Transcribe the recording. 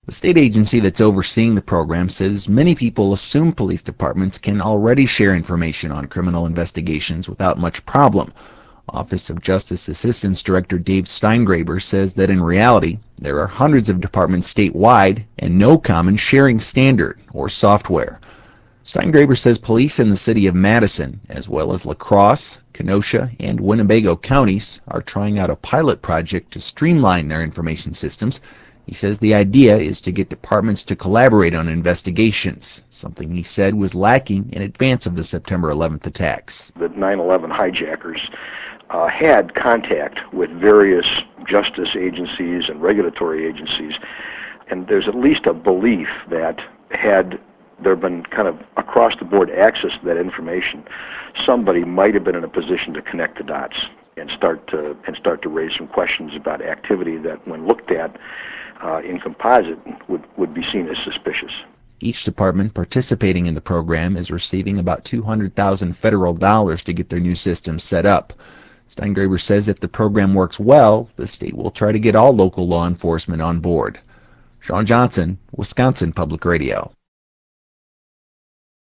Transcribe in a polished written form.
The state agency that's overseeing the program says many people assume police departments can already share information on criminal investigations without much problem. Office of Justice Assistance Director Dave Steingraber says that in reality, there are hundreds of departments statewide and no common sharing standard or software. Steingraber says police in the city of Madison, as well as La Crosse, Kenosha, and Winnebago counties, are trying out a pilot project to streamline their information systems. He says the idea is to get departments to collaborate on investigations, something he said was lacking in advance of the September 11th attacks. The 9/11 hijackers had contact with various justice agencies and regulatory agencies, and there's at least a belief that had there been kind of across-the-board access to that information, somebody might have been in a position to connect the dots and start to raise some questions about activity that, when looked at in composite, would be seen as suspicious. Each department participating in the program is receiving about $200,000 federal dollars to get their new systems set up. Steingraber says if the program works well, the state will try to get all local law enforcement on board. Sean Johnson, Wisconsin Public Radio.